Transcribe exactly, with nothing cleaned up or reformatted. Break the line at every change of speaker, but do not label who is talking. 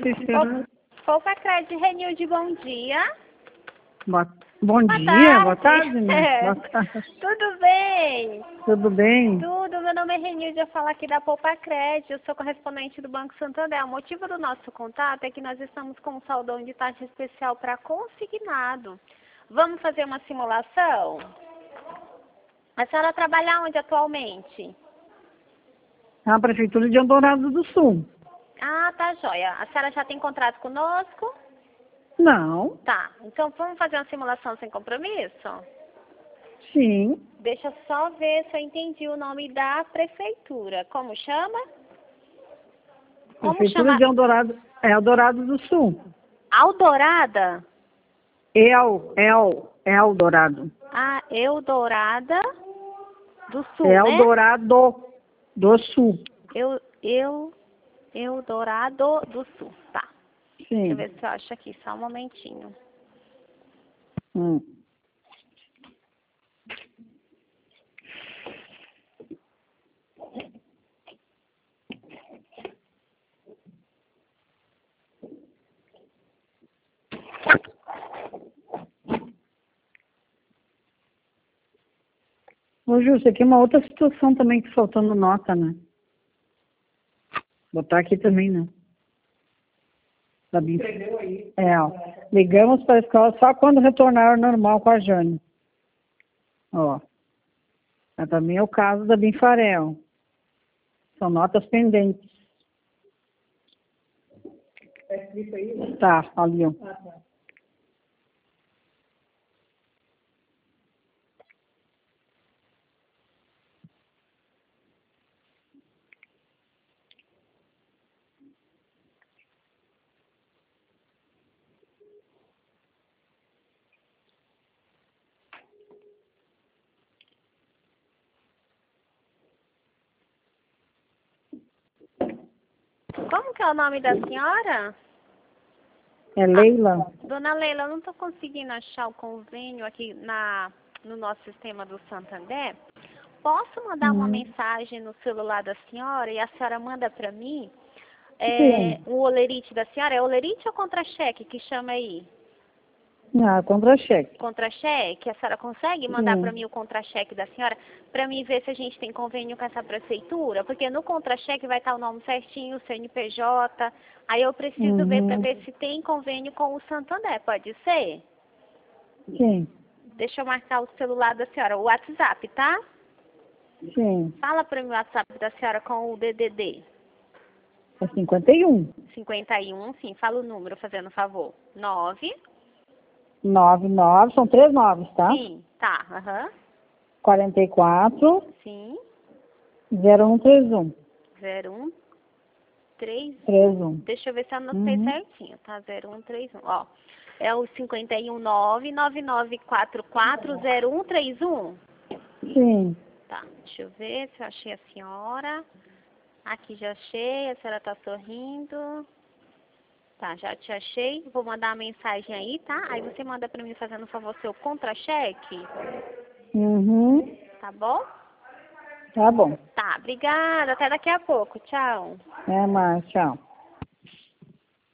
esperando.
Poupa Crédito Renilde, bom dia.
Boa, bom
Boa
dia,
tarde.
boa tarde, né?
É.
Boa tarde.
Tudo bem?
Tudo bem?
Tudo, meu nome é Renilde, eu falo aqui da Poupa Crédito, eu sou correspondente do Banco Santander. O motivo do nosso contato é que nós estamos com um saldão de taxa especial para consignado. Vamos fazer uma simulação? A senhora trabalha onde atualmente?
Na Prefeitura de Eldorado do Sul.
Ah, tá joia. A senhora já tem contrato conosco?
Não,
Tá, então vamos fazer uma simulação sem compromisso?
sim.
Deixa eu só ver se eu entendi o nome da prefeitura. Como chama? Como
Prefeitura
chama?
de Eldorado, é Eldorado do Sul.
Aldorada?
El, El, Eldorado.
Ah, Eldorada do Sul, né?
Eldorado do Sul.
Eu, eu, Eldorado do Sul, tá. Deixa eu
Sim.
ver se eu acho aqui, só um momentinho.
Hum. Ô, Ju, isso aqui é uma outra situação também que faltando nota, né? Botar aqui também, né? Da Bim- É, ó. Ligamos para a escola só quando retornar ao normal com a Jane. Ó. Mas também é o caso da Binfarel. São notas pendentes. Tá escrito aí? Tá, ali, ó. Ah, tá.
Como que é o nome da senhora?
É Leila?
Dona Leila, eu não estou conseguindo achar o convênio aqui na, no nosso sistema do Santander. Posso mandar uma
Hum.
mensagem no celular da senhora e a senhora manda para mim é,
Sim.
o olerite da senhora? É olerite ou contra-cheque que chama aí?
Ah, contra-cheque.
Contra-cheque? A senhora consegue mandar para
Sim.
mim o contra-cheque da senhora? Para mim ver se a gente tem convênio com essa prefeitura? Porque no contra-cheque vai estar o nome certinho, o C N P J. Aí eu preciso ver para
Uhum.
ver se tem convênio com o Santander, pode ser?
Sim.
Deixa eu marcar o celular da senhora, o WhatsApp, tá?
Sim.
Fala para mim o WhatsApp da senhora com o D D D.
É cinquenta e um.
cinquenta e um, sim, fala o número, fazendo favor. nove.
Nove, nove, são três noves, tá?
Sim, tá, aham.
Quarenta e quatro,
Sim,
zero um três um.
zero um três
Três
um.
um.
Deixa eu ver se eu anotei
Uhum.
certinho, tá? zero um três um. Ó, é o cinquenta e um nove nove nove quatro quatro zero um três um.
Sim.
Tá, deixa eu ver se eu achei a senhora. Aqui já achei, a senhora tá sorrindo. Tá, já te achei. Vou mandar uma mensagem aí, tá? Aí você manda pra mim fazendo, por favor, seu contra-cheque.
Uhum.
Tá bom?
Tá bom.
Tá, obrigada. Até daqui a pouco. Tchau.
É mais, tchau.